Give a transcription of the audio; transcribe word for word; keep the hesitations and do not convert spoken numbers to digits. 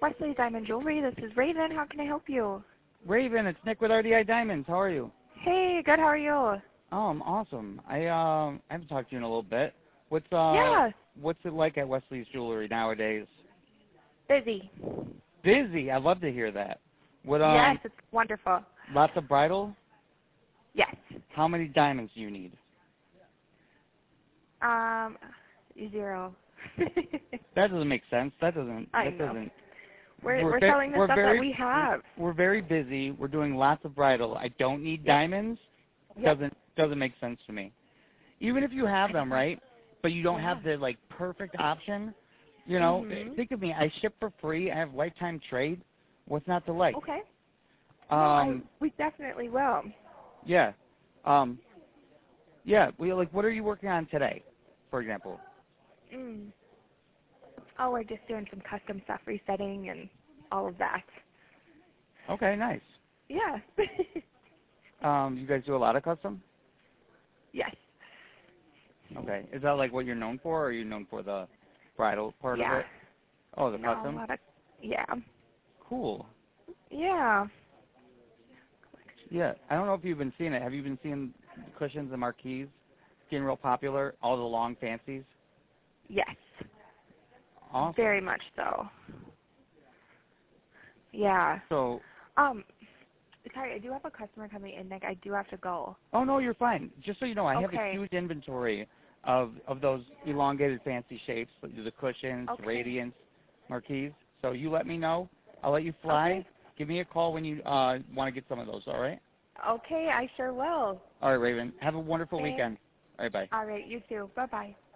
Wesley Diamond Jewelry. This is Raven. How can I help you? Raven, it's Nick with R D I Diamonds. How are you? Hey, good. How are you? Oh, I'm awesome. I um I haven't talked to you in a little bit. What's uh Yeah. what's it like at Wesley's Jewelry nowadays? Busy. Busy. I love to hear that. What um Yes, it's wonderful. lots of bridal? Yes. How many diamonds do you need? Um, zero. That doesn't make sense. That doesn't I that know. doesn't We're we're, we're ve- selling the we're stuff very, that we have. We're very busy. We're doing lots of bridal. I don't need Yep. diamonds. Yep. Doesn't doesn't make sense to me. Even if you have them, right? But you don't Yeah. have the like perfect option. You know, Mhm. think of me. I ship for free. I have lifetime trade. What's not to like? Okay. Um, no, I, we definitely will. yeah, um, yeah. We like. What are you working on today, for example? Mm. Oh, we're just doing some custom stuff, resetting and all of that. Okay, nice. Yeah. Um, you guys do a lot of custom? Yes. Okay. Is that like what you're known for, or are you known for the bridal part Yeah. of it? Oh, the No, a custom. lot of, yeah. Cool. Yeah. Yeah. I don't know if you've been seeing it. Have you been seeing the cushions and marquees getting real popular? All the long fancies. Yes. Awesome. Very much so. Yeah. So, Um, sorry, I do have a customer coming in, Nick. I do have to go. oh no, you're fine. Just so you know, I have a Okay. huge inventory of of those elongated fancy shapes, like the cushions, Okay. radiance, marquees. So you let me know. I'll let you fly. Okay. Give me a call when you uh, want to get some of those. All right. Okay, I sure will. All right, Raven. Have a wonderful Thanks. weekend. All right, bye. All right, you too. Bye-bye.